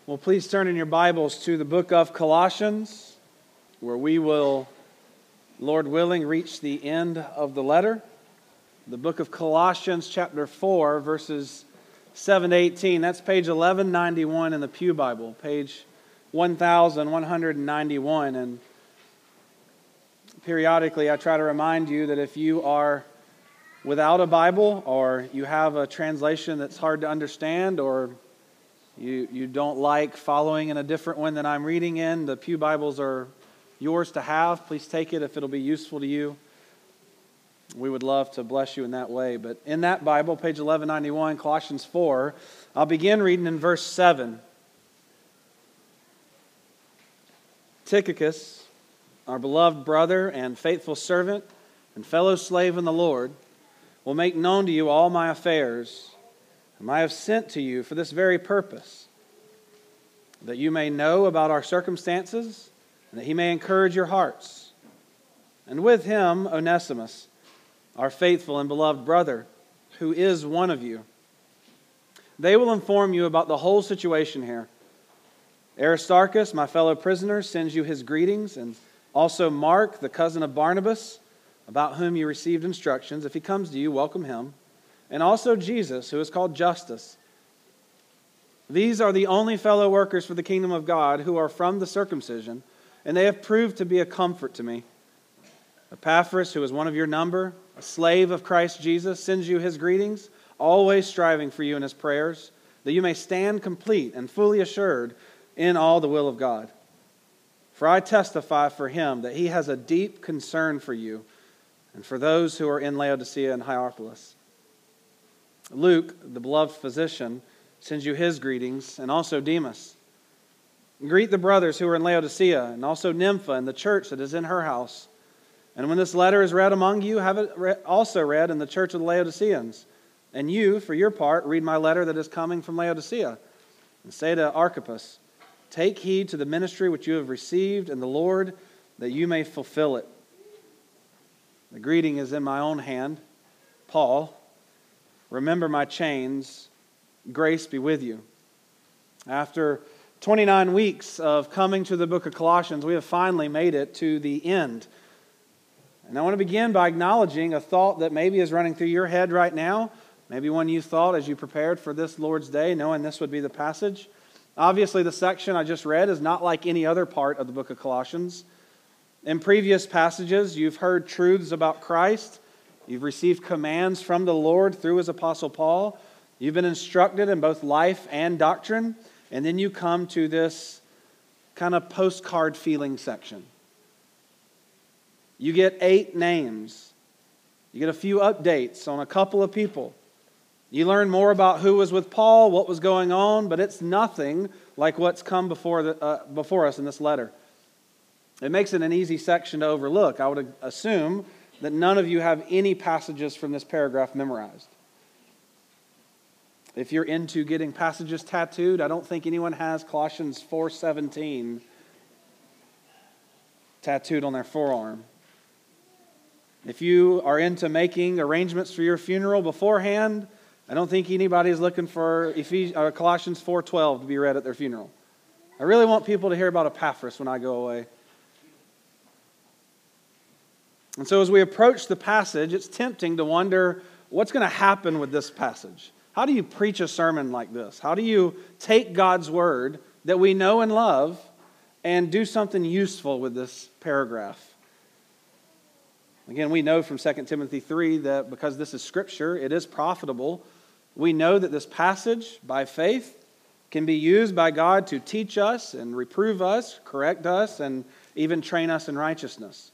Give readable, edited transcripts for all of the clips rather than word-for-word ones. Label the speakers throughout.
Speaker 1: Well, please turn in your Bibles to the book of Colossians, where we will, Lord willing, reach the end of the letter. The book of Colossians, chapter 4, verses 7 to 18. That's page 1191 in the Pew Bible, page 1191. And periodically, I try to remind you that if you are without a Bible, or you have a translation that's hard to understand, or you don't like following in a different one than I'm reading in, the Pew Bibles are yours to have. Please take it if it'll be useful to you. We would love to bless you in that way. But in that Bible, page 1191, Colossians 4, I'll begin reading in verse 7. Tychicus, our beloved brother and faithful servant and fellow slave in the Lord, will make known to you all my affairs, whom I have sent to you for this very purpose, that you may know about our circumstances, and that he may encourage your hearts. And with him, Onesimus, our faithful and beloved brother, who is one of you. They will inform you about the whole situation here. Aristarchus, my fellow prisoner, sends you his greetings, and also Mark, the cousin of Barnabas, about whom you received instructions. If he comes to you, welcome him. And also Jesus, who is called Justus. These are the only fellow workers for the kingdom of God who are from the circumcision, and they have proved to be a comfort to me. Epaphras, who is one of your number, a slave of Christ Jesus, sends you his greetings, always striving for you in his prayers, that you may stand complete and fully assured in all the will of God. For I testify for him that he has a deep concern for you and for those who are in Laodicea and Hierapolis. Luke, the beloved physician, sends you his greetings, and also Demas. Greet the brothers who are in Laodicea, and also Nympha and the church that is in her house. And when this letter is read among you, have it also read in the church of the Laodiceans. And you, for your part, read my letter that is coming from Laodicea. And say to Archippus, take heed to the ministry which you have received in the Lord, that you may fulfill it. The greeting is in my own hand. Paul, remember my chains. Grace be with you. After 29 weeks of coming to the book of Colossians, we have finally made it to the end. And I want to begin by acknowledging a thought that maybe is running through your head right now. Maybe one you thought as you prepared for this Lord's Day, knowing this would be the passage. Obviously, the section I just read is not like any other part of the book of Colossians. In previous passages, you've heard truths about Christ. You've received commands from the Lord through his apostle Paul. You've been instructed in both life and doctrine. And then you come to this kind of postcard feeling section. You get 8 names. You get a few updates on a couple of people. You learn more about who was with Paul, what was going on, but it's nothing like what's come before us in this letter. It makes it an easy section to overlook. I would assume that none of you have any passages from this paragraph memorized. If you're into getting passages tattooed, I don't think anyone has Colossians 4:17 tattooed on their forearm. If you are into making arrangements for your funeral beforehand, I don't think anybody is looking for Colossians 4:12 to be read at their funeral. I really want people to hear about Epaphras when I go away. And so as we approach the passage, it's tempting to wonder what's going to happen with this passage. How do you preach a sermon like this? How do you take God's word that we know and love and do something useful with this paragraph? Again, we know from 2 Timothy 3 that because this is Scripture, it is profitable. We know that this passage, by faith, can be used by God to teach us and reprove us, correct us, and even train us in righteousness.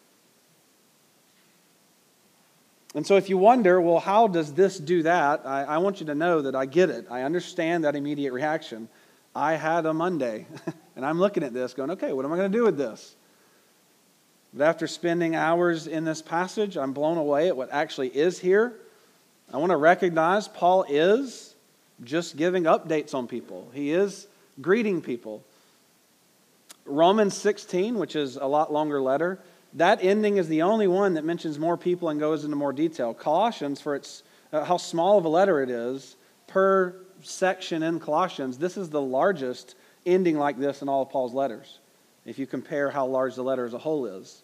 Speaker 1: And so if you wonder, well, how does this do that? I want you to know that I get it. I understand that immediate reaction. I had a Monday, and I'm looking at this going, okay, what am I going to do with this? But after spending hours in this passage, I'm blown away at what actually is here. I want to recognize Paul is just giving updates on people. He is greeting people. Romans 16, which is a lot longer letter, that ending is the only one that mentions more people and goes into more detail. Colossians, for its how small of a letter it is, per section in Colossians, this is the largest ending like this in all of Paul's letters, if you compare how large the letter as a whole is.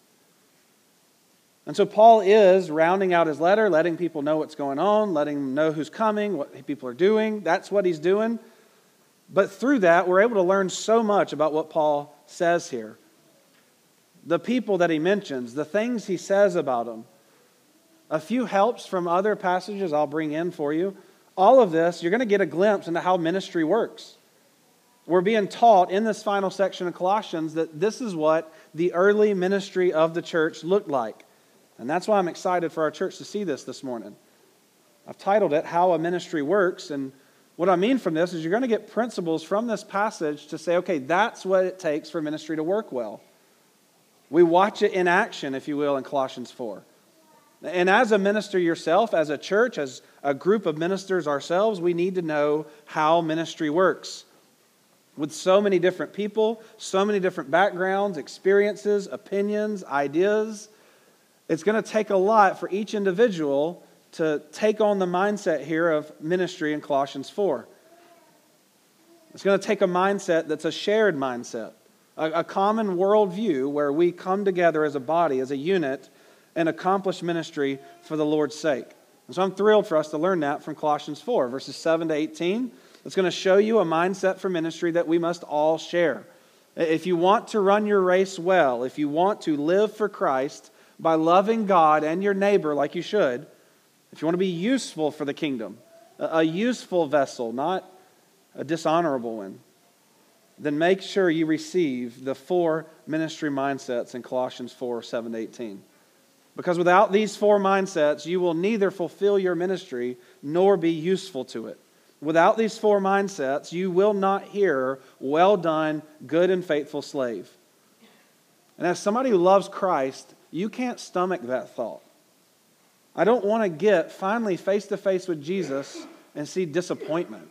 Speaker 1: And so Paul is rounding out his letter, letting people know what's going on, letting them know who's coming, what people are doing. That's what he's doing. But through that, we're able to learn so much about what Paul says here. The people that he mentions, the things he says about them. A few helps from other passages I'll bring in for you. All of this, you're going to get a glimpse into how ministry works. We're being taught in this final section of Colossians that this is what the early ministry of the church looked like. And that's why I'm excited for our church to see this morning. I've titled it, How a Ministry Works. And what I mean from this is you're going to get principles from this passage to say, okay, that's what it takes for ministry to work well. We watch it in action, if you will, in Colossians 4. And as a minister yourself, as a church, as a group of ministers ourselves, we need to know how ministry works. With so many different people, so many different backgrounds, experiences, opinions, ideas, it's going to take a lot for each individual to take on the mindset here of ministry in Colossians 4. It's going to take a mindset that's a shared mindset, a common worldview where we come together as a body, as a unit, and accomplish ministry for the Lord's sake. And so I'm thrilled for us to learn that from Colossians 4, verses 7 to 18. It's going to show you a mindset for ministry that we must all share. If you want to run your race well, if you want to live for Christ by loving God and your neighbor like you should, if you want to be useful for the kingdom, a useful vessel, not a dishonorable one, then make sure you receive the 4 ministry mindsets in Colossians 4, 7 to 18. Because without these 4 mindsets, you will neither fulfill your ministry nor be useful to it. Without these 4 mindsets, you will not hear, well done, good and faithful slave. And as somebody who loves Christ, you can't stomach that thought. I don't want to get finally face to face with Jesus and see disappointment.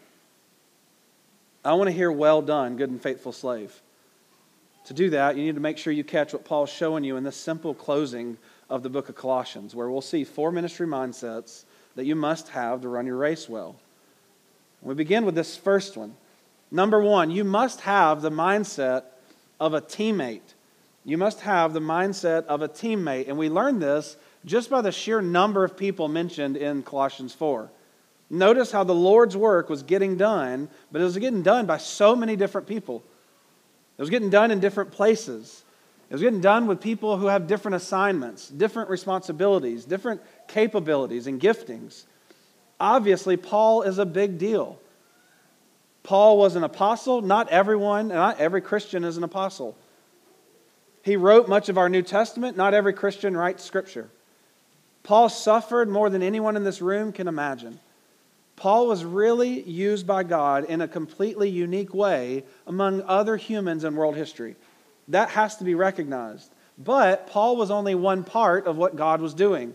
Speaker 1: I want to hear, well done, good and faithful slave. To do that, you need to make sure you catch what Paul's showing you in this simple closing of the book of Colossians, where we'll see 4 ministry mindsets that you must have to run your race well. We begin with this first one. Number 1, you must have the mindset of a teammate. You must have the mindset of a teammate. And we learn this just by the sheer number of people mentioned in Colossians 4. Notice how the Lord's work was getting done, but it was getting done by so many different people. It was getting done in different places. It was getting done with people who have different assignments, different responsibilities, different capabilities and giftings. Obviously, Paul is a big deal. Paul was an apostle. Not everyone, not every Christian is an apostle. He wrote much of our New Testament. Not every Christian writes Scripture. Paul suffered more than anyone in this room can imagine. Paul was really used by God in a completely unique way among other humans in world history. That has to be recognized. But Paul was only one part of what God was doing.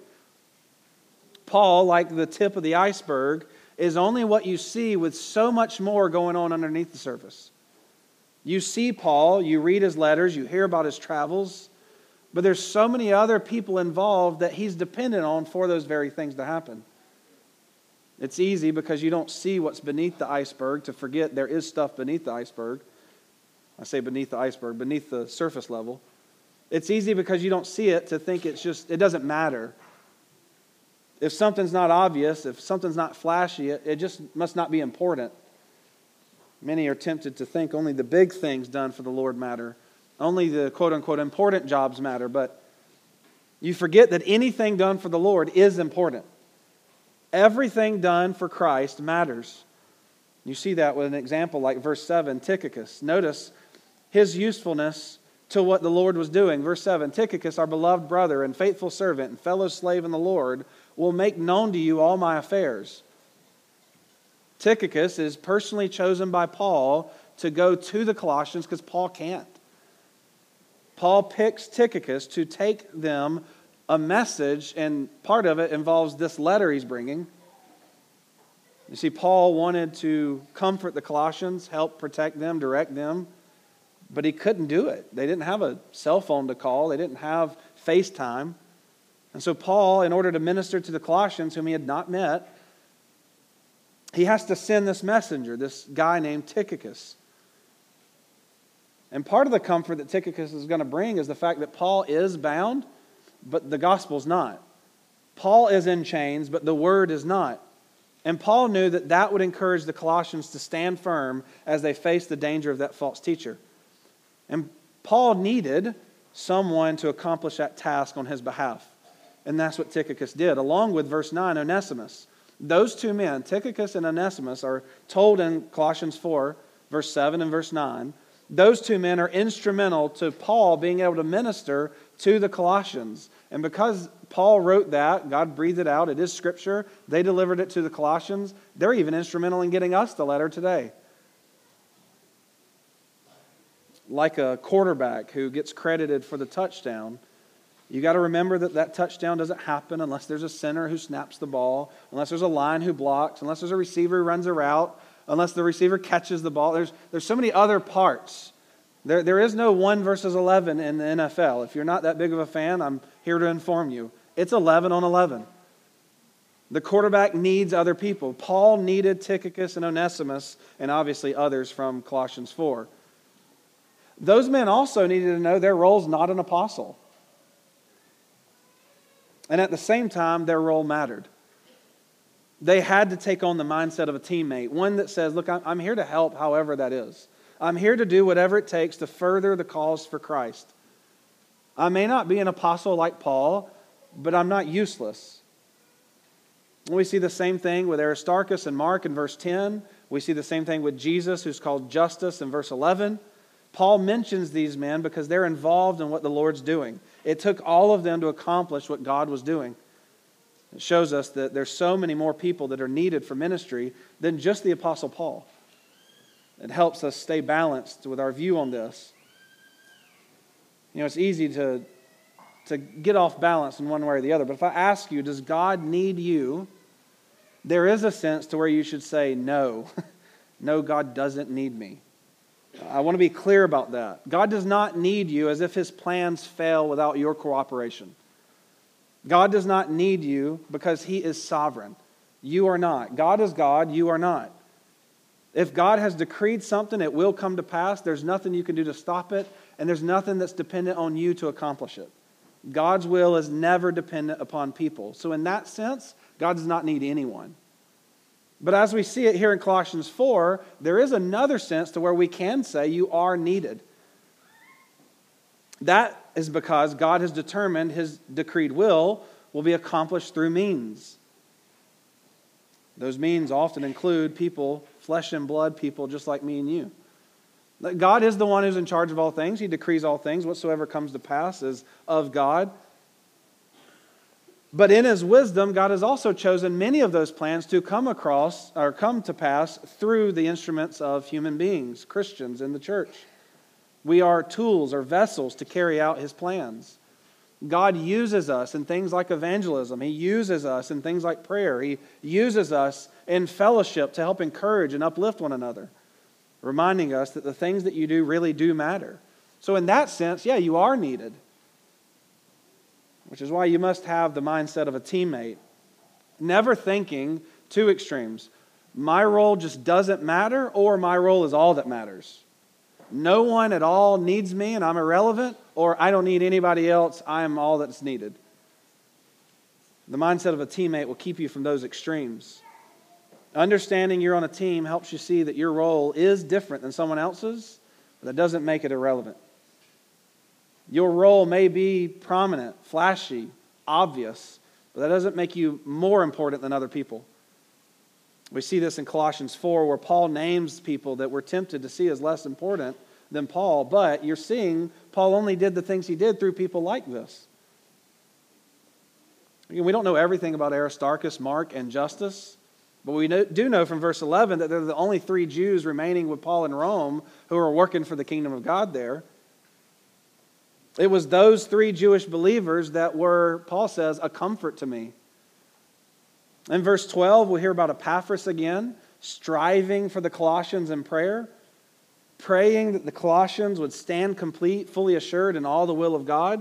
Speaker 1: Paul, like the tip of the iceberg, is only what you see with so much more going on underneath the surface. You see Paul, you read his letters, you hear about his travels, but there's so many other people involved that he's dependent on for those very things to happen. It's easy because you don't see what's beneath the iceberg to forget there is stuff beneath the iceberg. I say beneath the iceberg, beneath the surface level. It's easy because you don't see it to think it doesn't matter. If something's not obvious, if something's not flashy, it just must not be important. Many are tempted to think only the big things done for the Lord matter. Only the quote-unquote important jobs matter. But you forget that anything done for the Lord is important. Everything done for Christ matters. You see that with an example like verse 7, Tychicus. Notice his usefulness to what the Lord was doing. Verse 7, Tychicus, our beloved brother and faithful servant and fellow slave in the Lord, will make known to you all my affairs. Tychicus is personally chosen by Paul to go to the Colossians because Paul can't. Paul picks Tychicus to take them a message, and part of it involves this letter he's bringing. You see, Paul wanted to comfort the Colossians, help protect them, direct them, but he couldn't do it. They didn't have a cell phone to call. They didn't have FaceTime. And so Paul, in order to minister to the Colossians, whom he had not met, he has to send this messenger, this guy named Tychicus. And part of the comfort that Tychicus is going to bring is the fact that Paul is bound, but the gospel's not. Paul is in chains, but the word is not. And Paul knew that that would encourage the Colossians to stand firm as they faced the danger of that false teacher. And Paul needed someone to accomplish that task on his behalf. And that's what Tychicus did, along with verse 9, Onesimus. Those two men, Tychicus and Onesimus, are told in Colossians 4, verse 7 and verse 9. Those two men are instrumental to Paul being able to minister to the Colossians. And because Paul wrote that, God breathed it out, it is Scripture, they delivered it to the Colossians, they're even instrumental in getting us the letter today. Like a quarterback who gets credited for the touchdown, you got to remember that that touchdown doesn't happen unless there's a center who snaps the ball, unless there's a line who blocks, unless there's a receiver who runs a route, unless the receiver catches the ball. There's so many other parts. There is no 1 versus 11 in the NFL. If you're not that big of a fan, I'm here to inform you. It's 11 on 11. The quarterback needs other people. Paul needed Tychicus and Onesimus, and obviously others from Colossians 4. Those men also needed to know their role's not an apostle. And at the same time, their role mattered. They had to take on the mindset of a teammate, one that says, look, I'm here to help however that is. I'm here to do whatever it takes to further the cause for Christ. I may not be an apostle like Paul, but I'm not useless. We see the same thing with Aristarchus and Mark in verse 10. We see the same thing with Jesus, who's called Justus in verse 11. Paul mentions these men because they're involved in what the Lord's doing. It took all of them to accomplish what God was doing. It shows us that there's so many more people that are needed for ministry than just the Apostle Paul. It helps us stay balanced with our view on this. You know, it's easy to get off balance in one way or the other. But if I ask you, does God need you? There is a sense to where you should say, no. No, God doesn't need me. I want to be clear about that. God does not need you as if His plans fail without your cooperation. God does not need you because He is sovereign. You are not. God is God, you are not. If God has decreed something, it will come to pass. There's nothing you can do to stop it, and there's nothing that's dependent on you to accomplish it. God's will is never dependent upon people. So in that sense, God does not need anyone. But as we see it here in Colossians 4, there is another sense to where we can say you are needed. That is because God has determined His decreed will be accomplished through means. Those means often include people, flesh and blood people just like me and you. God is the one who's in charge of all things. He decrees all things. Whatsoever comes to pass is of God. But in His wisdom, God has also chosen many of those plans to come to pass through the instruments of human beings, Christians in the church. We are tools or vessels to carry out His plans. God uses us in things like evangelism. He uses us in things like prayer. He uses us in fellowship to help encourage and uplift one another, reminding us that the things that you do really do matter. So in that sense, yeah, you are needed. Which is why you must have the mindset of a teammate. Never thinking two extremes. My role just doesn't matter, or my role is all that matters. No one at all needs me and I'm irrelevant, or I don't need anybody else, I am all that's needed. The mindset of a teammate will keep you from those extremes. Understanding you're on a team helps you see that your role is different than someone else's, but that doesn't make it irrelevant. Your role may be prominent, flashy, obvious, but that doesn't make you more important than other people. We see this in Colossians 4 where Paul names people that we're tempted to see as less important than Paul, but you're seeing Paul only did the things he did through people like this. Again, we don't know everything about Aristarchus, Mark, and Justus, but we do know from verse 11 that they're the only 3 Jews remaining with Paul in Rome who are working for the kingdom of God there. It was those 3 Jewish believers that were, Paul says, a comfort to me. In verse 12, we hear about Epaphras again, striving for the Colossians in prayer, praying that the Colossians would stand complete, fully assured in all the will of God.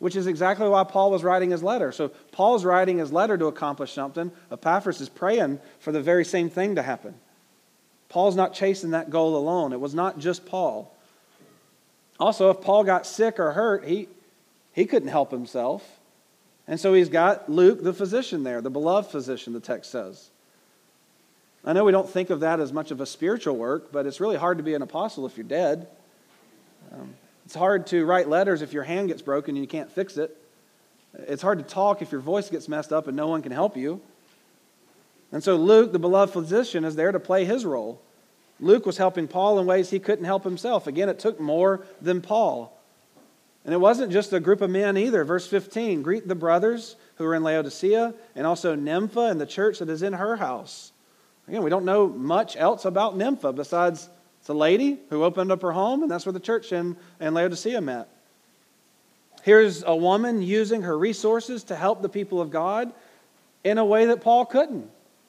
Speaker 1: which is exactly why Paul was writing his letter. So Paul's writing his letter to accomplish something. Epaphras is praying for the very same thing to happen. Paul's not chasing that goal alone. It was not just Paul. Also, if Paul got sick or hurt, he couldn't help himself. And so he's got Luke, the physician there, the beloved physician, the text says. I know we don't think of that as much of a spiritual work, but it's really hard to be an apostle if you're dead. It's hard to write letters if your hand gets broken and you can't fix it. It's hard to talk if your voice gets messed up and no one can help you. And so Luke, the beloved physician, is there to play his role. Luke was helping Paul in ways he couldn't help himself. Again, it took more than Paul. And it wasn't just a group of men either. Verse 15, greet the brothers who are in Laodicea and also Nympha and the church that is in her house. Again, we don't know much else about Nympha besides it's a lady who opened up her home, and that's where the church in Laodicea met. Here's a woman using her resources to help the people of God in a way that Paul couldn't.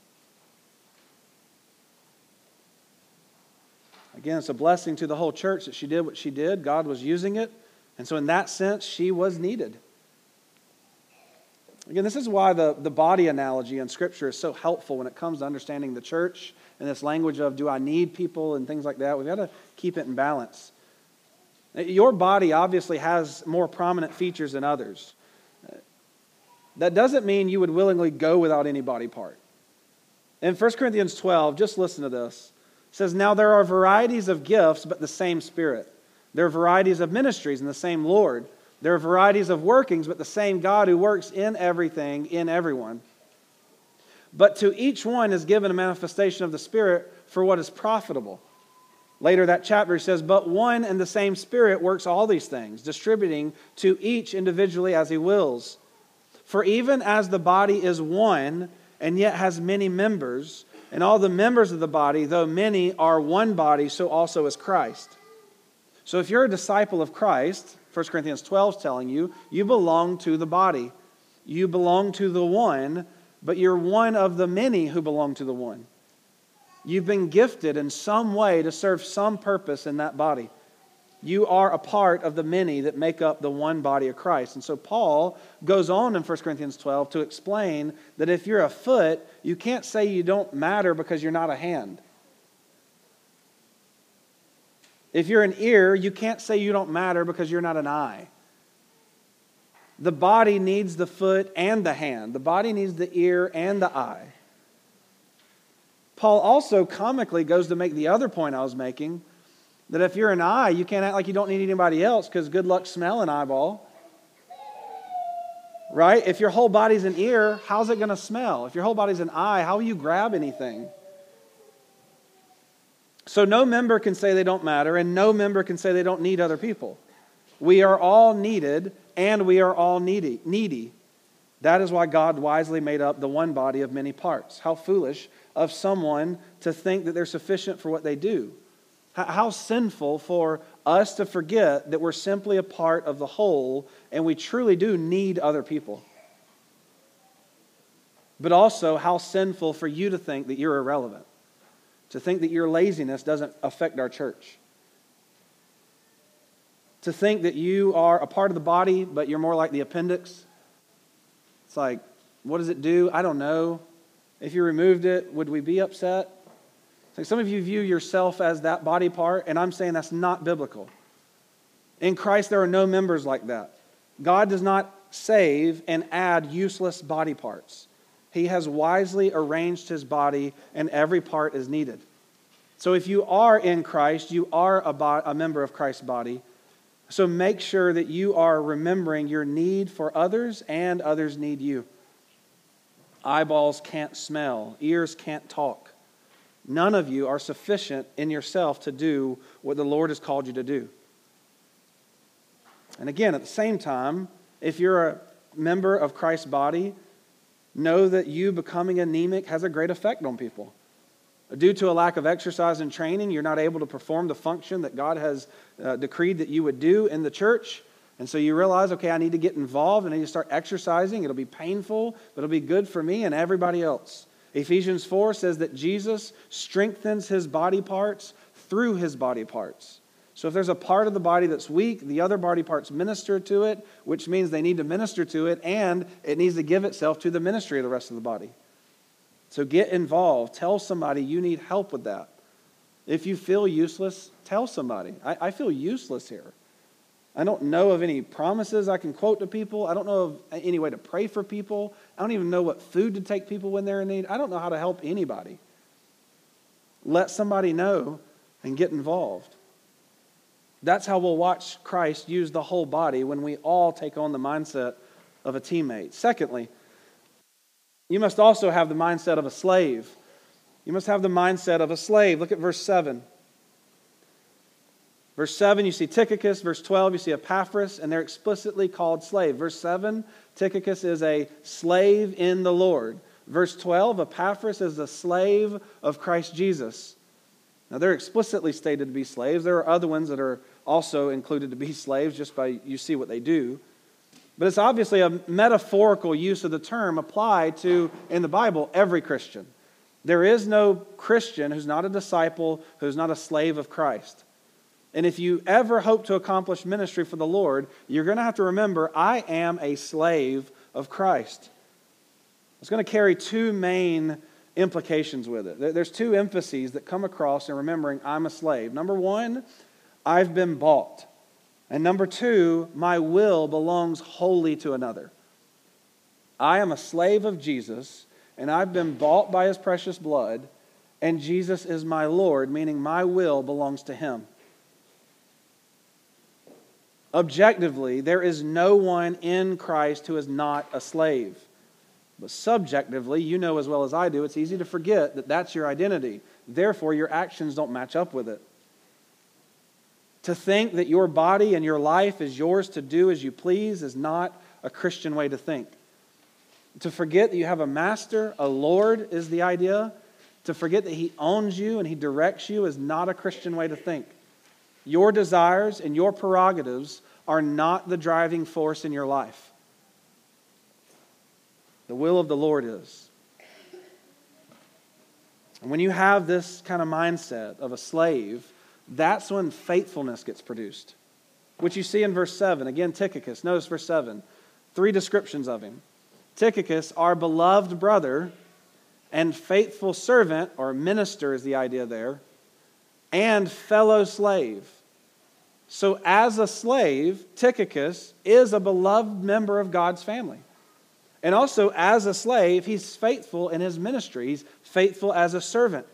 Speaker 1: Again, it's a blessing to the whole church that she did what she did. God was using it. And so in that sense, she was needed. Again, this is why the body analogy in Scripture is so helpful when it comes to understanding the church and this language of do I need people and things like that. We've got to keep it in balance. Your body obviously has more prominent features than others. That doesn't mean you would willingly go without any body part. In 1 Corinthians 12, just listen to this. It says, now there are varieties of gifts, but the same Spirit. There are varieties of ministries and the same Lord. There are varieties of workings, but the same God who works in everything, in everyone. But to each one is given a manifestation of the Spirit for what is profitable. Later that chapter he says, but one and the same Spirit works all these things, distributing to each individually as He wills. For even as the body is one and yet has many members, and all the members of the body, though many, are one body, so also is Christ. So if you're a disciple of Christ, 1 Corinthians 12 is telling you, you belong to the body. You belong to the one, but you're one of the many who belong to the one. You've been gifted in some way to serve some purpose in that body. You are a part of the many that make up the one body of Christ. And so Paul goes on in 1 Corinthians 12 to explain that if you're a foot, you can't say you don't matter because you're not a hand. If you're an ear, you can't say you don't matter because you're not an eye. The body needs the foot and the hand. The body needs the ear and the eye. Paul also comically goes to make the other point I was making, that if you're an eye, you can't act like you don't need anybody else because good luck smelling eyeball. Right? If your whole body's an ear, how's it going to smell? If your whole body's an eye, how will you grab anything? So no member can say they don't matter, and no member can say they don't need other people. We are all needed, and we are all needy. That is why God wisely made up the one body of many parts. How foolish of someone to think that they're sufficient for what they do. How sinful for us to forget that we're simply a part of the whole, and we truly do need other people. But also, how sinful for you to think that you're irrelevant. To think that your laziness doesn't affect our church. To think that you are a part of the body, but you're more like the appendix. It's like, what does it do? I don't know. If you removed it, would we be upset? It's like some of you view yourself as that body part, and I'm saying that's not biblical. In Christ, there are no members like that. God does not save and add useless body parts. He has wisely arranged His body, and every part is needed. So if you are in Christ, you are a member of Christ's body. So make sure that you are remembering your need for others, and others need you. Eyeballs can't smell. Ears can't talk. None of you are sufficient in yourself to do what the Lord has called you to do. And again, at the same time, if you're a member of Christ's body, know that you becoming anemic has a great effect on people. Due to a lack of exercise and training, you're not able to perform the function that God has decreed that you would do in the church. And so you realize, okay, I need to get involved and I need to start exercising. It'll be painful, but it'll be good for me and everybody else. Ephesians 4 says that Jesus strengthens His body parts through His body parts. So if there's a part of the body that's weak, the other body parts minister to it, which means they need to minister to it, and it needs to give itself to the ministry of the rest of the body. So get involved. Tell somebody you need help with that. If you feel useless, tell somebody. I feel useless here. I don't know of any promises I can quote to people. I don't know of any way to pray for people. I don't even know what food to take people when they're in need. I don't know how to help anybody. Let somebody know and get involved. That's how we'll watch Christ use the whole body when we all take on the mindset of a teammate. Secondly, you must also have the mindset of a slave. You must have the mindset of a slave. Look at verse 7. Verse 7, you see Tychicus. Verse 12, you see Epaphras, and they're explicitly called slave. Verse 7, Tychicus is a slave in the Lord. Verse 12, Epaphras is a slave of Christ Jesus. Now, they're explicitly stated to be slaves. There are other ones that are also included to be slaves just by you see what they do. But it's obviously a metaphorical use of the term applied to, in the Bible, every Christian. There is no Christian who's not a disciple, who's not a slave of Christ. And if you ever hope to accomplish ministry for the Lord, you're going to have to remember, I am a slave of Christ. It's going to carry two main implications with it. There's two emphases that come across in remembering I'm a slave. Number one, I've been bought. And number two, my will belongs wholly to another. I am a slave of Jesus, and I've been bought by His precious blood, and Jesus is my Lord, meaning my will belongs to Him. Objectively, there is no one in Christ who is not a slave. But subjectively, you know as well as I do, it's easy to forget that that's your identity. Therefore, your actions don't match up with it. To think that your body and your life is yours to do as you please is not a Christian way to think. To forget that you have a master, a Lord is the idea. To forget that He owns you and He directs you is not a Christian way to think. Your desires and your prerogatives are not the driving force in your life. The will of the Lord is. And when you have this kind of mindset of a slave, that's when faithfulness gets produced, which you see in verse 7. Again, Tychicus. Notice verse 7. 3 descriptions of him. Tychicus, our beloved brother and faithful servant, or minister is the idea there, and fellow slave. So as a slave, Tychicus is a beloved member of God's family. And also as a slave, he's faithful in his ministry. He's faithful as a servant.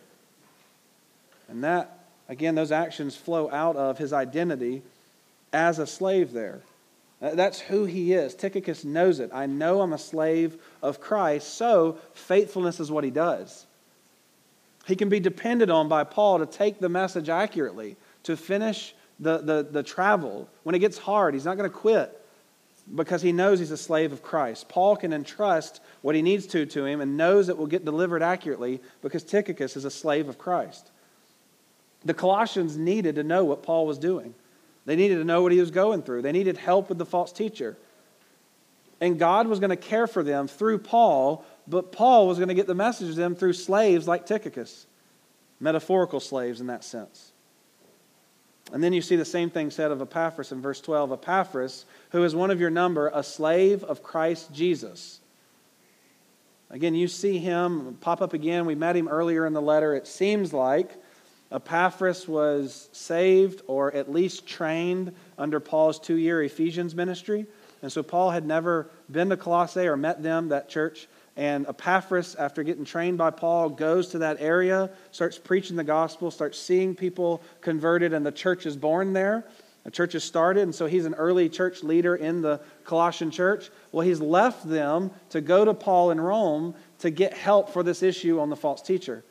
Speaker 1: And that, again, those actions flow out of his identity as a slave there. That's who he is. Tychicus knows it. I know I'm a slave of Christ, so faithfulness is what he does. He can be depended on by Paul to take the message accurately, to finish the travel. When it gets hard, he's not going to quit because he knows he's a slave of Christ. Paul can entrust what he needs to him and knows it will get delivered accurately because Tychicus is a slave of Christ. The Colossians needed to know what Paul was doing. They needed to know what he was going through. They needed help with the false teacher. And God was going to care for them through Paul, but Paul was going to get the message to them through slaves like Tychicus. Metaphorical slaves in that sense. And then you see the same thing said of Epaphras in verse 12. Epaphras, who is one of your number, a slave of Christ Jesus. Again, you see him pop up again. We met him earlier in the letter. It seems like Epaphras was saved or at least trained under Paul's 2-year Ephesians ministry. And so Paul had never been to Colossae or met them, that church. And Epaphras, after getting trained by Paul, goes to that area, starts preaching the gospel, starts seeing people converted, and the church is born there. A church is started, and so he's an early church leader in the Colossian church. Well, he's left them to go to Paul in Rome to get help for this issue on the false teacher.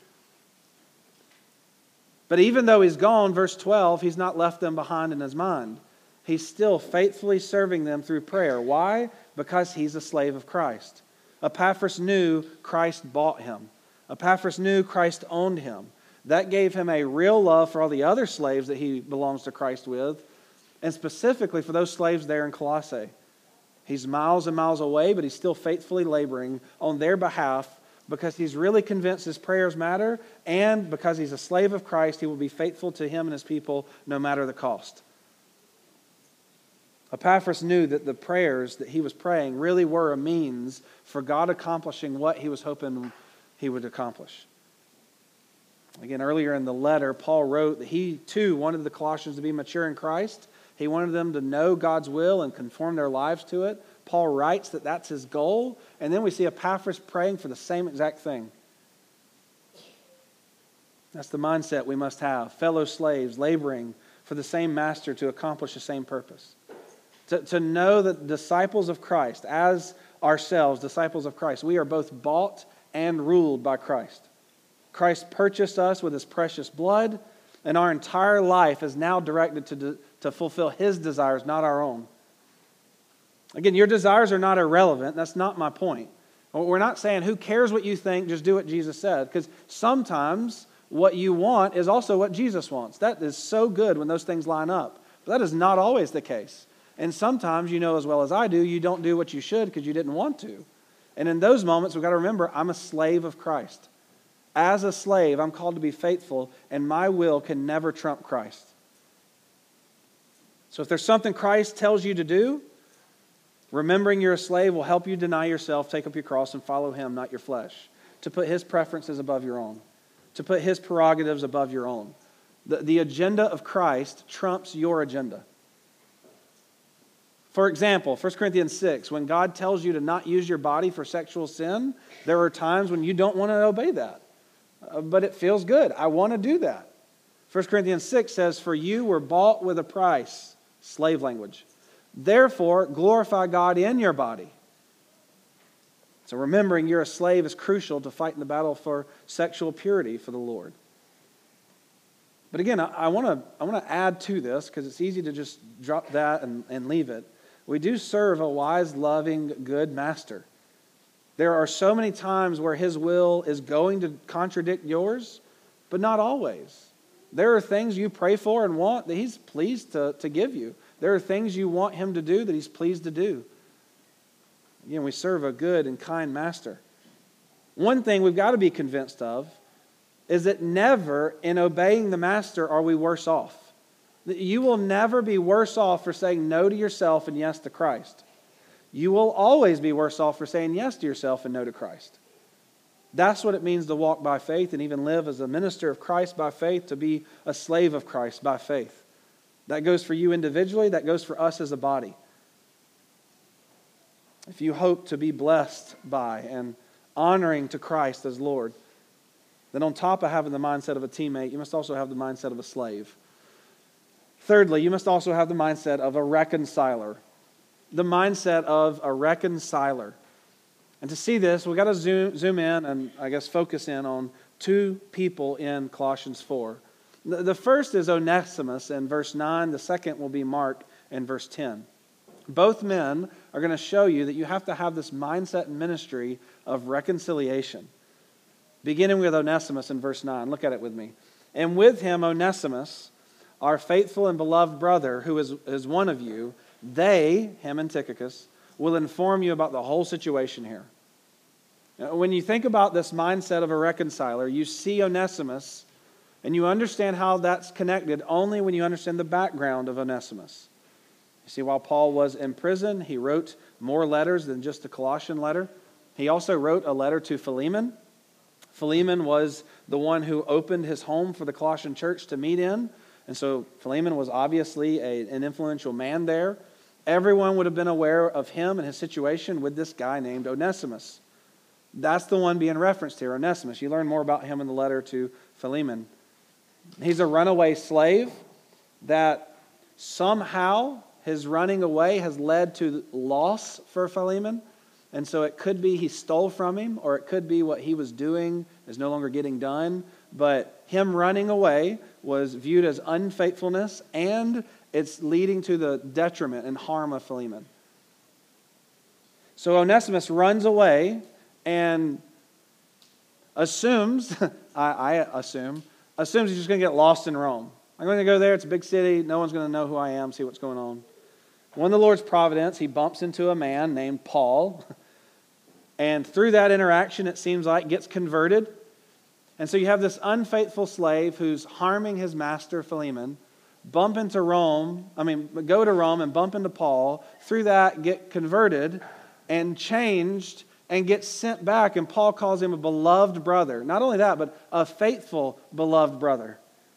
Speaker 1: But even though he's gone, verse 12, he's not left them behind in his mind. He's still faithfully serving them through prayer. Why? Because he's a slave of Christ. Epaphras knew Christ bought him. Epaphras knew Christ owned him. That gave him a real love for all the other slaves that he belongs to Christ with, and specifically for those slaves there in Colossae. He's miles and miles away, but he's still faithfully laboring on their behalf because he's really convinced his prayers matter, and because he's a slave of Christ, he will be faithful to him and his people no matter the cost. Epaphras knew that the prayers that he was praying really were a means for God accomplishing what he was hoping he would accomplish. Again, earlier in the letter, Paul wrote that he too wanted the Colossians to be mature in Christ. He wanted them to know God's will and conform their lives to it. Paul writes that that's his goal. And then we see Epaphras praying for the same exact thing. That's the mindset we must have. Fellow slaves laboring for the same master to accomplish the same purpose. To know that disciples of Christ, as ourselves, disciples of Christ, we are both bought and ruled by Christ. Christ purchased us with his precious blood, and our entire life is now directed to fulfill his desires, not our own. Again, your desires are not irrelevant. That's not my point. We're not saying, who cares what you think, just do what Jesus said. Because sometimes what you want is also what Jesus wants. That is so good when those things line up. But that is not always the case. And sometimes, you know as well as I do, you don't do what you should because you didn't want to. And in those moments, we've got to remember, I'm a slave of Christ. As a slave, I'm called to be faithful, and my will can never trump Christ. So if there's something Christ tells you to do, remembering you're a slave will help you deny yourself, take up your cross, and follow him, not your flesh. To put his preferences above your own. To put his prerogatives above your own. The agenda of Christ trumps your agenda. For example, 1 Corinthians 6, when God tells you to not use your body for sexual sin, there are times when you don't want to obey that. But it feels good. I want to do that. 1 Corinthians 6 says, for you were bought with a price. Slave language. Therefore, glorify God in your body. So remembering you're a slave is crucial to fight in the battle for sexual purity for the Lord. But again, I want to add to this, because it's easy to just drop that and leave it. We do serve a wise, loving, good master. There are so many times where his will is going to contradict yours, but not always. There are things you pray for and want that he's pleased to give you. There are things you want him to do that he's pleased to do. Again, we serve a good and kind master. One thing we've got to be convinced of is that never in obeying the master are we worse off. You will never be worse off for saying no to yourself and yes to Christ. You will always be worse off for saying yes to yourself and no to Christ. That's what it means to walk by faith and even live as a minister of Christ by faith, to be a slave of Christ by faith. That goes for you individually, that goes for us as a body. If you hope to be blessed by and honoring to Christ as Lord, then on top of having the mindset of a teammate, you must also have the mindset of a slave. Thirdly, you must also have the mindset of a reconciler. The mindset of a reconciler. And to see this, we've got to zoom in and I guess focus in on two people in Colossians 4. The first is Onesimus in verse 9. The second will be Mark in verse 10. Both men are going to show you that you have to have this mindset and ministry of reconciliation. Beginning with Onesimus in verse 9. Look at it with me. And with him, Onesimus, our faithful and beloved brother, who is one of you, they, him and Tychicus, will inform you about the whole situation here. Now, when you think about this mindset of a reconciler, you see Onesimus, and you understand how that's connected only when you understand the background of Onesimus. You see, while Paul was in prison, he wrote more letters than just the Colossian letter. He also wrote a letter to Philemon. Philemon was the one who opened his home for the Colossian church to meet in. And so Philemon was obviously an influential man there. Everyone would have been aware of him and his situation with this guy named Onesimus. That's the one being referenced here, Onesimus. You learn more about him in the letter to Philemon. He's a runaway slave that somehow his running away has led to loss for Philemon. And so it could be he stole from him, or it could be what he was doing is no longer getting done. But him running away was viewed as unfaithfulness, and it's leading to the detriment and harm of Philemon. So Onesimus runs away and assumes, I assume he's just going to get lost in Rome. I'm going to go there. It's a big city. No one's going to know who I am, see what's going on. When the Lord's providence, he bumps into a man named Paul. And through that interaction, it seems like, gets converted. And so you have this unfaithful slave who's harming his master, Philemon, go to Rome and bump into Paul. Through that, get converted and changed and get sent back. And Paul calls him a beloved brother. Not only that, but a faithful, beloved brother.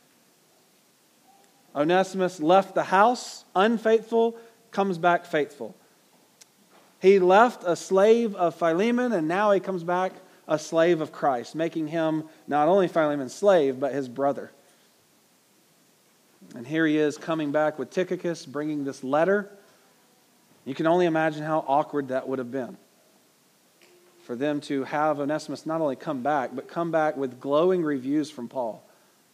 Speaker 1: Onesimus left the house unfaithful, comes back faithful. He left a slave of Philemon, and now he comes back a slave of Christ, making him not only Philemon's slave, but his brother. And here he is coming back with Tychicus, bringing this letter. You can only imagine how awkward that would have been for them to have Onesimus not only come back, but come back with glowing reviews from Paul.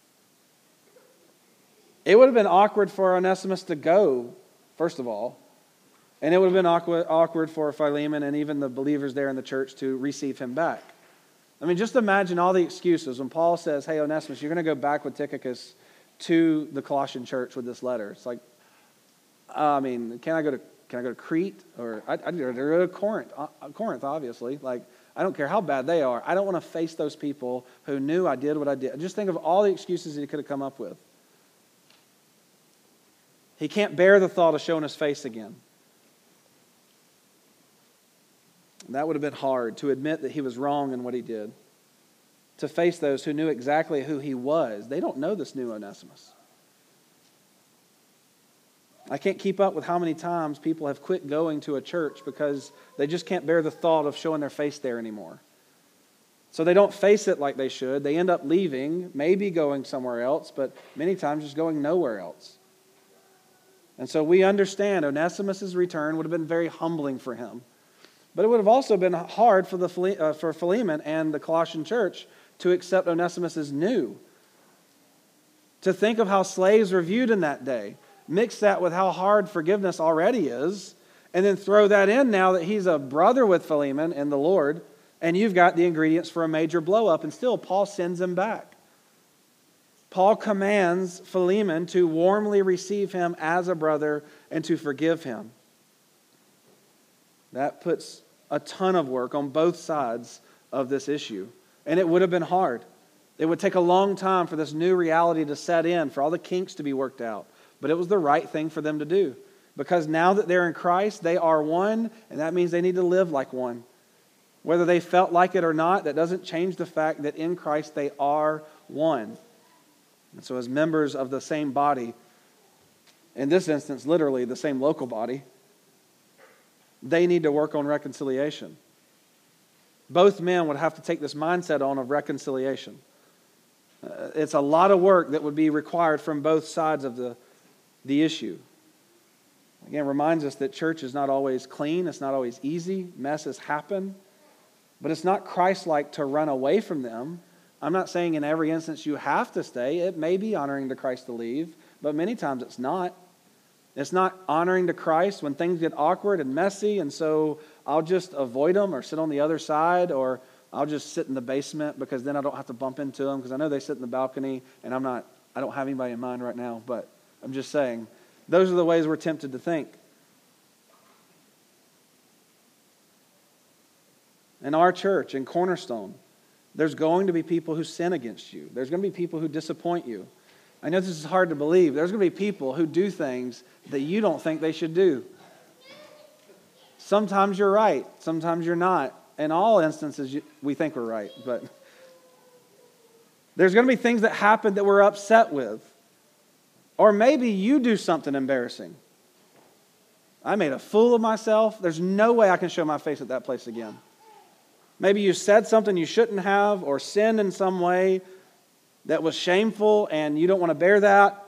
Speaker 1: It would have been awkward for Onesimus to go, first of all, and it would have been awkward for Philemon and even the believers there in the church to receive him back. I mean, just imagine all the excuses when Paul says, hey, Onesimus, you're going to go back with Tychicus to the Colossian church with this letter. It's like, can I go to Crete? Or I'd go to Corinth, obviously. Like, I don't care how bad they are. I don't want to face those people who knew I did what I did. Just think of all the excuses that he could have come up with. He can't bear the thought of showing his face again. That would have been hard, to admit that he was wrong in what he did. To face those who knew exactly who he was. They don't know this new Onesimus. I can't keep up with how many times people have quit going to a church because they just can't bear the thought of showing their face there anymore. So they don't face it like they should. They end up leaving, maybe going somewhere else, but many times just going nowhere else. And so we understand Onesimus' return would have been very humbling for him. But it would have also been hard for Philemon and the Colossian church to accept Onesimus as new. To think of how slaves were viewed in that day. Mix that with how hard forgiveness already is. And then throw that in now that he's a brother with Philemon in the Lord. And you've got the ingredients for a major blow up. And still, Paul sends him back. Paul commands Philemon to warmly receive him as a brother and to forgive him. That puts a ton of work on both sides of this issue. And it would have been hard. It would take a long time for this new reality to set in, for all the kinks to be worked out. But it was the right thing for them to do. Because now that they're in Christ, they are one, and that means they need to live like one. Whether they felt like it or not, that doesn't change the fact that in Christ they are one. And so as members of the same body, in this instance, literally the same local body, they need to work on reconciliation. Both men would have to take this mindset on of reconciliation. It's a lot of work that would be required from both sides of the issue. Again, reminds us that church is not always clean. It's not always easy. Messes happen. But it's not Christ-like to run away from them. I'm not saying in every instance you have to stay. It may be honoring to Christ to leave, but many times it's not. It's not honoring to Christ when things get awkward and messy, and so I'll just avoid them or sit on the other side, or I'll just sit in the basement because then I don't have to bump into them because I know they sit in the balcony and I don't have anybody in mind right now, but I'm just saying, those are the ways we're tempted to think. In our church, in Cornerstone, there's going to be people who sin against you. There's going to be people who disappoint you. I know this is hard to believe. There's going to be people who do things that you don't think they should do. Sometimes you're right. Sometimes you're not. In all instances, we think we're right. But there's going to be things that happen that we're upset with. Or maybe you do something embarrassing. I made a fool of myself. There's no way I can show my face at that place again. Maybe you said something you shouldn't have or sinned in some way that was shameful and you don't want to bear that.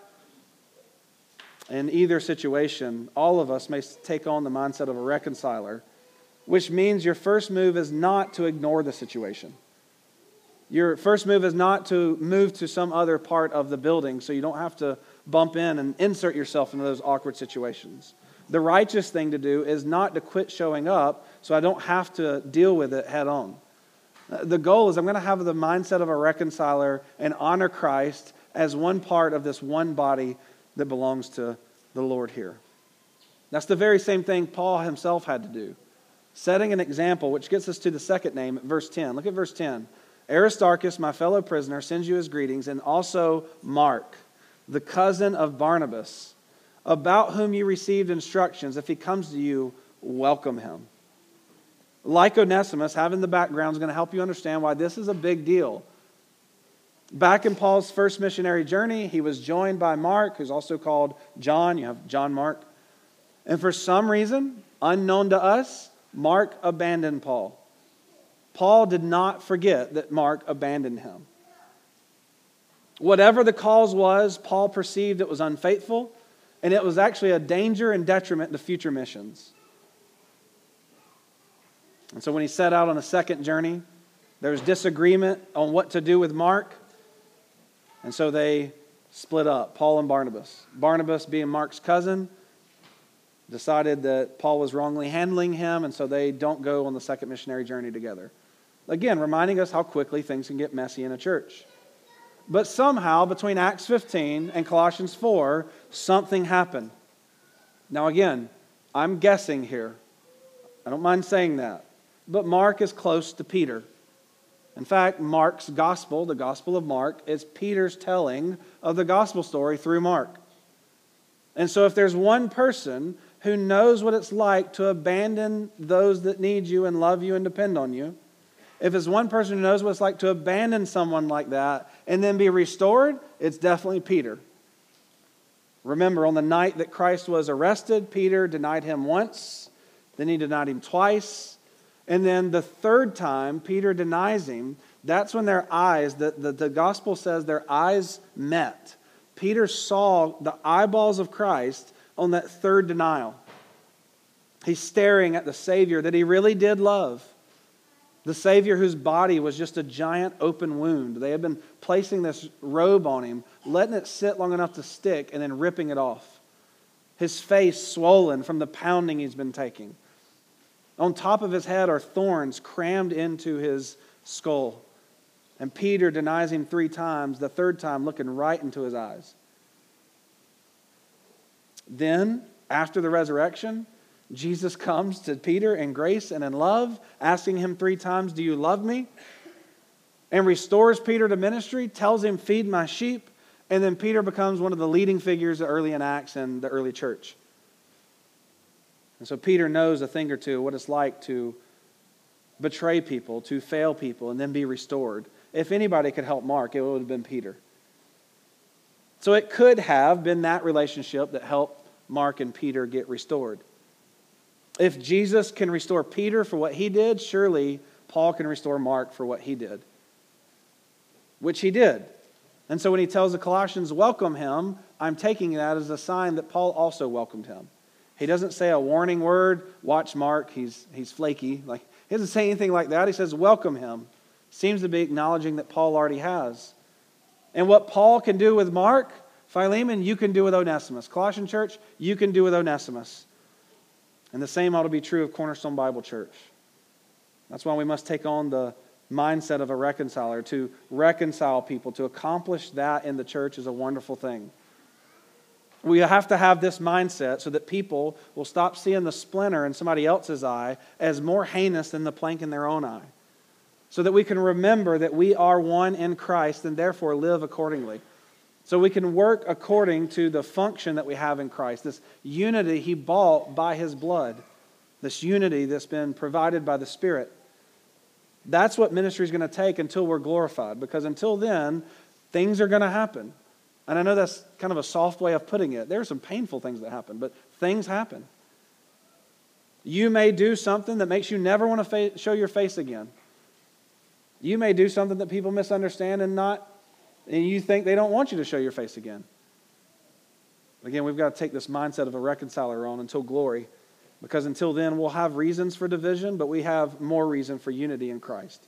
Speaker 1: In either situation, all of us may take on the mindset of a reconciler, which means your first move is not to ignore the situation. Your first move is not to move to some other part of the building so you don't have to bump in and insert yourself into those awkward situations. The righteous thing to do is not to quit showing up so I don't have to deal with it head on. The goal is I'm going to have the mindset of a reconciler and honor Christ as one part of this one body that belongs to the Lord here. That's the very same thing Paul himself had to do. setting an example, which gets us to the second name at verse 10. Look at verse 10. Aristarchus, my fellow prisoner, sends you his greetings, and also Mark, the cousin of Barnabas, about whom you received instructions. If he comes to you, welcome him. Like Onesimus, having the background is going to help you understand why this is a big deal. Back in Paul's first missionary journey, he was joined by Mark, who's also called John. You have John Mark. And for some reason, unknown to us, Mark abandoned Paul. Paul did not forget that Mark abandoned him. Whatever the cause was, Paul perceived it was unfaithful, and it was actually a danger and detriment to future missions. And so when he set out on a second journey, there was disagreement on what to do with Mark. And so they split up, Paul and Barnabas. Barnabas, being Mark's cousin, decided that Paul was wrongly handling him, and so they don't go on the second missionary journey together. Again, reminding us how quickly things can get messy in a church. But somehow, between Acts 15 and Colossians 4, something happened. Now again, I'm guessing here. I don't mind saying that. But Mark is close to Peter. In fact, Mark's gospel, the Gospel of Mark, is Peter's telling of the gospel story through Mark. And so if there's one person who knows what it's like to abandon those that need you and love you and depend on you, if it's one person who knows what it's like to abandon someone like that and then be restored, it's definitely Peter. Remember, on the night that Christ was arrested, Peter denied him once, then he denied him twice, and then the third time Peter denies him. That's when their eyes, the gospel says their eyes met. Peter saw the eyeballs of Christ on that third denial. He's staring at the Savior that he really did love. The Savior whose body was just a giant open wound. They had been placing this robe on him, letting it sit long enough to stick, and then ripping it off. His face swollen from the pounding he's been taking. On top of his head are thorns crammed into his skull. And Peter denies him 3 times, the third time looking right into his eyes. Then, after the resurrection, Jesus comes to Peter in grace and in love, asking him 3 times, "Do you love me?" And restores Peter to ministry, tells him, "Feed my sheep." And then Peter becomes one of the leading figures early in Acts and the early church. And so Peter knows a thing or two what it's like to betray people, to fail people, and then be restored. If anybody could help Mark, it would have been Peter. So it could have been that relationship that helped Mark and Peter get restored. If Jesus can restore Peter for what he did, surely Paul can restore Mark for what he did. Which he did. And so when he tells the Colossians, welcome him, I'm taking that as a sign that Paul also welcomed him. He doesn't say a warning word, watch Mark, he's flaky. He doesn't say anything like that. He says, welcome him. Seems to be acknowledging that Paul already has. And what Paul can do with Mark, Philemon, you can do with Onesimus. Colossian church, you can do with Onesimus. And the same ought to be true of Cornerstone Bible Church. That's why we must take on the mindset of a reconciler. To reconcile people, to accomplish that in the church is a wonderful thing. We have to have this mindset so that people will stop seeing the splinter in somebody else's eye as more heinous than the plank in their own eye. So that we can remember that we are one in Christ and therefore live accordingly. So we can work according to the function that we have in Christ. This unity He bought by His blood. This unity that's been provided by the Spirit. That's what ministry is going to take until we're glorified. Because until then, things are going to happen. And I know that's kind of a soft way of putting it. There are some painful things that happen, but things happen. You may do something that makes you never want to show your face again. You may do something that people misunderstand and you think they don't want you to show your face again. Again, we've got to take this mindset of a reconciler on until glory. Because until then, we'll have reasons for division, but we have more reason for unity in Christ.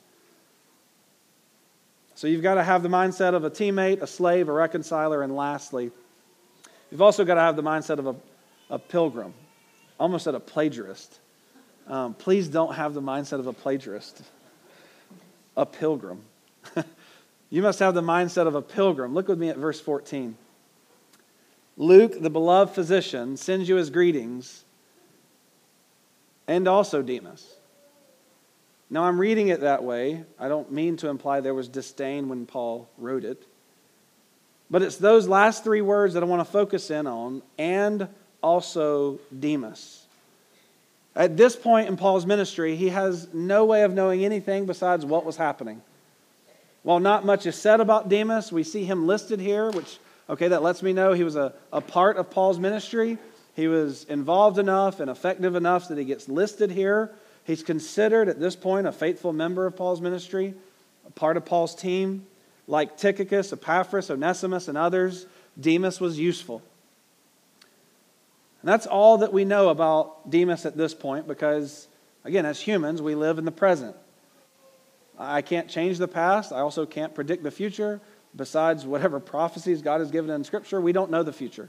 Speaker 1: So you've got to have the mindset of a teammate, a slave, a reconciler, and lastly, you've also got to have the mindset of a pilgrim. I almost said a plagiarist. Please don't have the mindset of a plagiarist. A pilgrim. You must have the mindset of a pilgrim. Look with me at verse 14. Luke, the beloved physician, sends you his greetings. and also Demas. Now, I'm reading it that way. I don't mean to imply there was disdain when Paul wrote it. But it's those last three words that I want to focus in on, and also Demas. At this point in Paul's ministry, he has no way of knowing anything besides what was happening. While not much is said about Demas, we see him listed here, which, that lets me know he was a part of Paul's ministry. He was involved enough and effective enough that he gets listed here. He's considered at this point a faithful member of Paul's ministry, a part of Paul's team. Like Tychicus, Epaphras, Onesimus, and others, Demas was useful. And that's all that we know about Demas at this point because, again, as humans, we live in the present. I can't change the past. I also can't predict the future. Besides whatever prophecies God has given in Scripture, we don't know the future.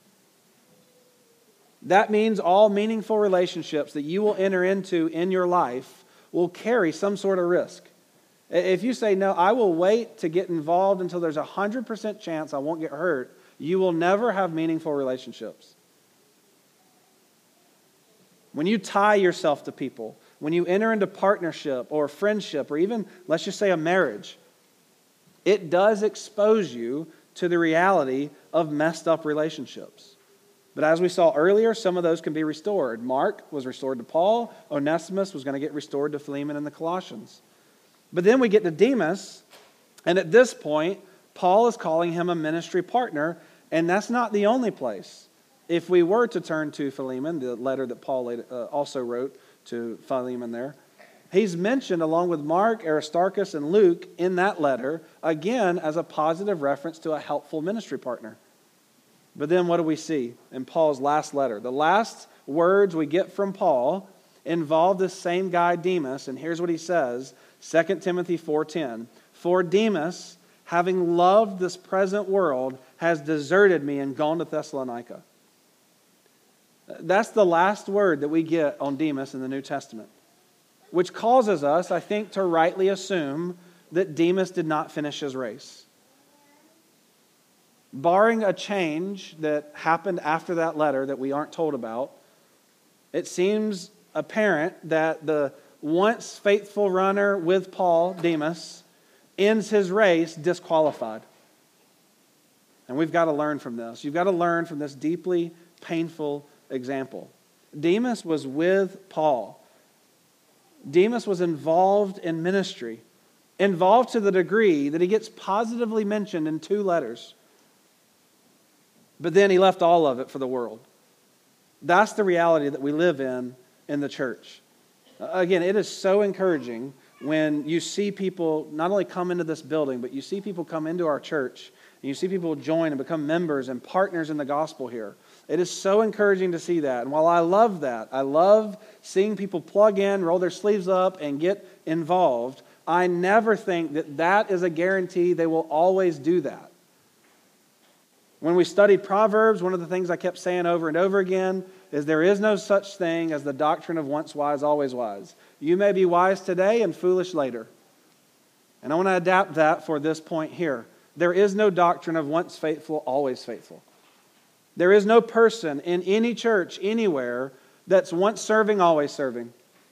Speaker 1: That means all meaningful relationships that you will enter into in your life will carry some sort of risk. If you say, no, I will wait to get involved until there's 100% chance I won't get hurt, you will never have meaningful relationships. When you tie yourself to people, when you enter into partnership or friendship or even, let's just say, a marriage, it does expose you to the reality of messed up relationships. But as we saw earlier, some of those can be restored. Mark was restored to Paul. Onesimus was going to get restored to Philemon and the Colossians. But then we get to Demas, and at this point, Paul is calling him a ministry partner, and that's not the only place. If we were to turn to Philemon, the letter that Paul also wrote to Philemon there, he's mentioned along with Mark, Aristarchus, and Luke in that letter, again, as a positive reference to a helpful ministry partner. But then what do we see in Paul's last letter? The last words we get from Paul involve this same guy, Demas, and here's what he says, 2 Timothy 4:10, "For Demas, having loved this present world, has deserted me and gone to Thessalonica." That's the last word that we get on Demas in the New Testament, which causes us, I think, to rightly assume that Demas did not finish his race. Barring a change that happened after that letter that we aren't told about, it seems apparent that the once faithful runner with Paul, Demas, ends his race disqualified. And we've got to learn from this. You've got to learn from this deeply painful example. Demas was with Paul. Demas was involved in ministry, involved to the degree that he gets positively mentioned in 2 letters. But then he left all of it for the world. That's the reality that we live in the church. Again, it is so encouraging when you see people not only come into this building, but you see people come into our church, and you see people join and become members and partners in the gospel here. It is so encouraging to see that. And while I love that, I love seeing people plug in, roll their sleeves up, and get involved, I never think that that is a guarantee they will always do that. When we studied Proverbs, one of the things I kept saying over and over again is there is no such thing as the doctrine of once wise, always wise. You may be wise today and foolish later. And I want to adapt that for this point here. There is no doctrine of once faithful, always faithful. There is no person in any church anywhere that's once serving, always serving.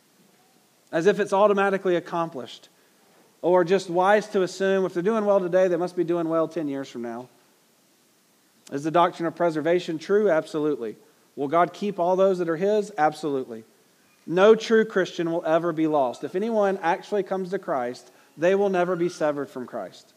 Speaker 1: As if it's automatically accomplished. Or just wise to assume if they're doing well today, they must be doing well 10 years from now. Is the doctrine of preservation true? Absolutely. Will God keep all those that are His? Absolutely. No true Christian will ever be lost. If anyone actually comes to Christ, they will never be severed from Christ.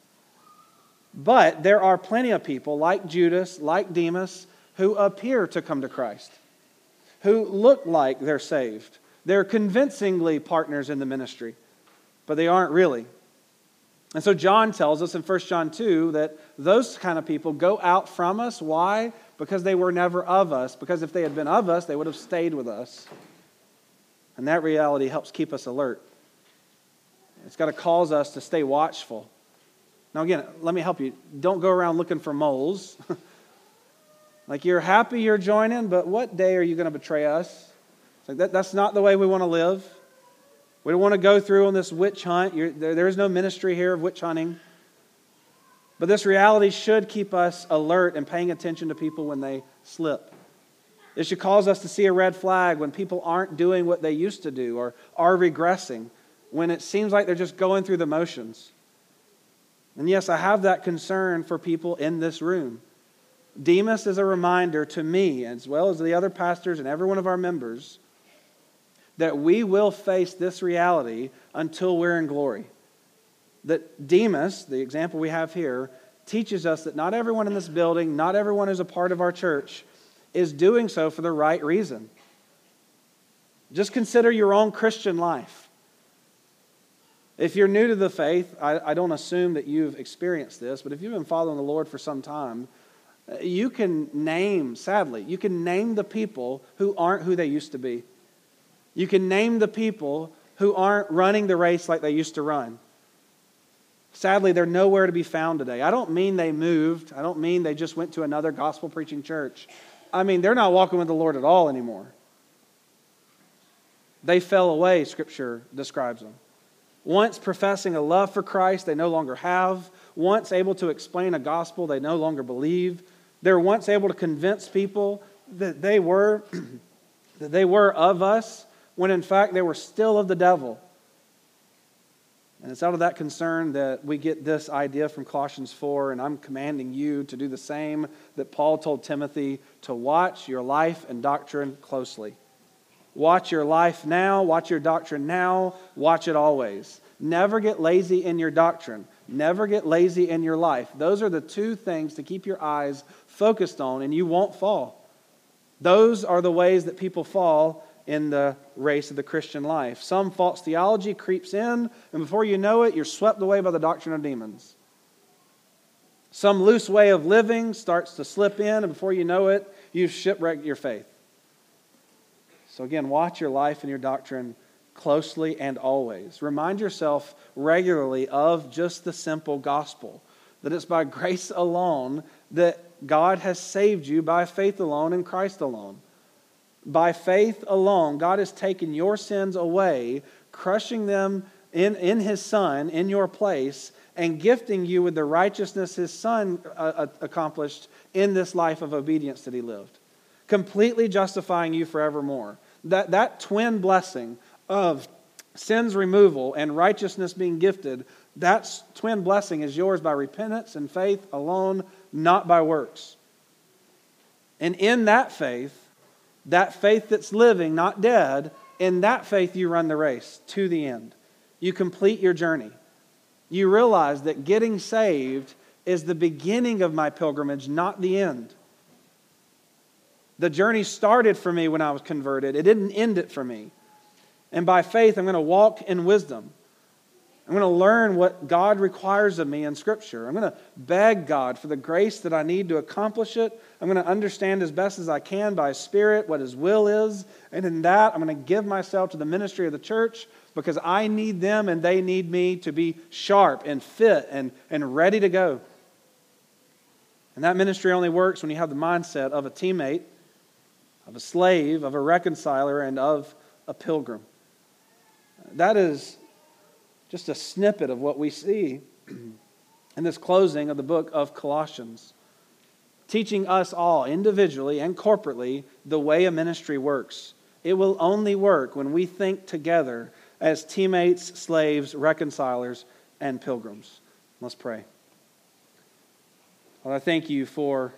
Speaker 1: But there are plenty of people like Judas, like Demas, who appear to come to Christ, who look like they're saved. They're convincingly partners in the ministry, but they aren't really. And so John tells us in 1 John 2 that those kind of people go out from us. Why? Because they were never of us. Because if they had been of us, they would have stayed with us. And that reality helps keep us alert. It's got to cause us to stay watchful. Now again, let me help you. Don't go around looking for moles. Like you're happy you're joining, but what day are you going to betray us? It's like that's not the way we want to live. We don't want to go through on this witch hunt. There is no ministry here of witch hunting. But this reality should keep us alert and paying attention to people when they slip. It should cause us to see a red flag when people aren't doing what they used to do or are regressing, when it seems like they're just going through the motions. And yes, I have that concern for people in this room. Demas is a reminder to me, as well as the other pastors and every one of our members, that we will face this reality until we're in glory. That Demas, the example we have here, teaches us that not everyone in this building, not everyone who's a part of our church, is doing so for the right reason. Just consider your own Christian life. If you're new to the faith, I don't assume that you've experienced this, but if you've been following the Lord for some time, you can name the people who aren't who they used to be. You can name the people who aren't running the race like they used to run. Sadly, they're nowhere to be found today. I don't mean they moved. I don't mean they just went to another gospel preaching church. I mean, they're not walking with the Lord at all anymore. They fell away, Scripture describes them. Once professing a love for Christ, they no longer have. Once able to explain a gospel, they no longer believe. They were once able to convince people that they were of us, when in fact they were still of the devil. And it's out of that concern that we get this idea from Colossians 4, and I'm commanding you to do the same that Paul told Timothy, to watch your life and doctrine closely. Watch your life now, watch your doctrine now, watch it always. Never get lazy in your doctrine. Never get lazy in your life. Those are the two things to keep your eyes focused on, and you won't fall. Those are the ways that people fall in the race of the Christian life. Some false theology creeps in, and before you know it, you're swept away by the doctrine of demons. Some loose way of living starts to slip in, and before you know it, you've shipwrecked your faith. So again, watch your life and your doctrine closely and always. Remind yourself regularly of just the simple gospel, that it's by grace alone that God has saved you, by faith alone in Christ alone. By faith alone, God has taken your sins away, crushing them in His Son, in your place, and gifting you with the righteousness His Son accomplished in this life of obedience that He lived. Completely justifying you forevermore. That twin blessing of sins removal and righteousness being gifted, that twin blessing is yours by repentance and faith alone, not by works. And in that faith that's living, not dead, in that faith you run the race to the end. You complete your journey. You realize that getting saved is the beginning of my pilgrimage, not the end. The journey started for me when I was converted. It didn't end it for me. And by faith, I'm going to walk in wisdom. I'm going to learn what God requires of me in Scripture. I'm going to beg God for the grace that I need to accomplish it. I'm going to understand as best as I can by His Spirit what His will is. And in that, I'm going to give myself to the ministry of the church because I need them and they need me to be sharp and fit and ready to go. And that ministry only works when you have the mindset of a teammate, of a slave, of a reconciler, and of a pilgrim. That is just a snippet of what we see in this closing of the book of Colossians, teaching us all individually and corporately the way a ministry works. It will only work when we think together as teammates, slaves, reconcilers, and pilgrims. Let's pray. Lord, I thank you for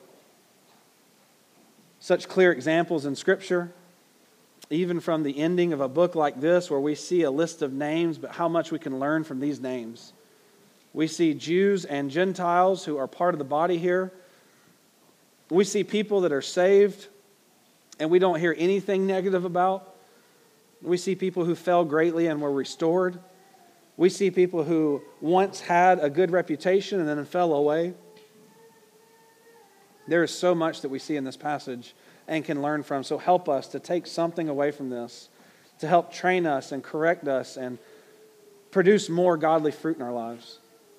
Speaker 1: such clear examples in Scripture, even from the ending of a book like this where we see a list of names, but how much we can learn from these names. We see Jews and Gentiles who are part of the body here. We see people that are saved and we don't hear anything negative about. We see people who fell greatly and were restored. We see people who once had a good reputation and then fell away. There is so much that we see in this passage and can learn from. So help us to take something away from this, to help train us and correct us and produce more godly fruit in our lives.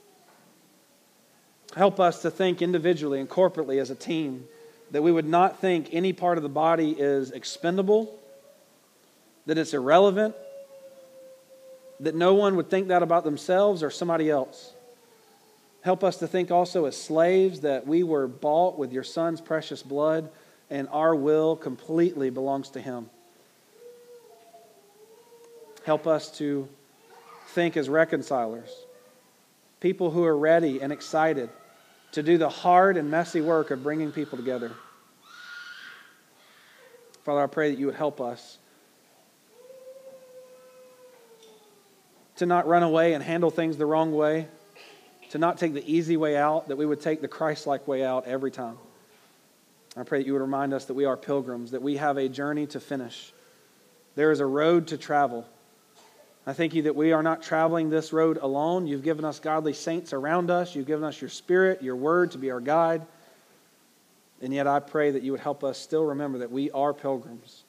Speaker 1: Help us to think individually and corporately as a team, that we would not think any part of the body is expendable, that it's irrelevant, that no one would think that about themselves or somebody else. Help us to think also as slaves that we were bought with your Son's precious blood and our will completely belongs to Him. Help us to think as reconcilers, people who are ready and excited to do the hard and messy work of bringing people together. Father, I pray that you would help us to not run away and handle things the wrong way, to not take the easy way out, that we would take the Christ-like way out every time. I pray that you would remind us that we are pilgrims, that we have a journey to finish. There is a road to travel. I thank you that we are not traveling this road alone. You've given us godly saints around us. You've given us your Spirit, your Word to be our guide. And yet I pray that you would help us still remember that we are pilgrims,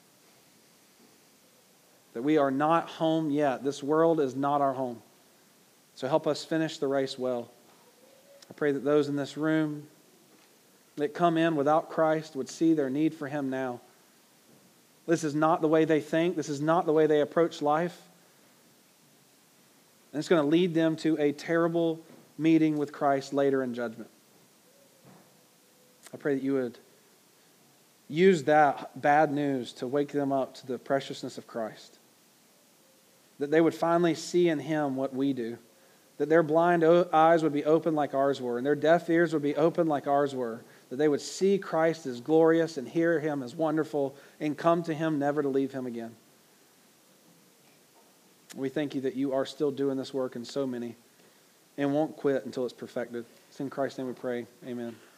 Speaker 1: that we are not home yet. This world is not our home. So help us finish the race well. I pray that those in this room that come in without Christ would see their need for Him now. This is not the way they think. This is not the way they approach life. And it's going to lead them to a terrible meeting with Christ later in judgment. I pray that you would use that bad news to wake them up to the preciousness of Christ. That they would finally see in Him what we do. That their blind eyes would be open like ours were, and their deaf ears would be open like ours were. That they would see Christ as glorious and hear Him as wonderful and come to Him never to leave Him again. We thank you that you are still doing this work in so many and won't quit until it's perfected. It's in Christ's name we pray. Amen.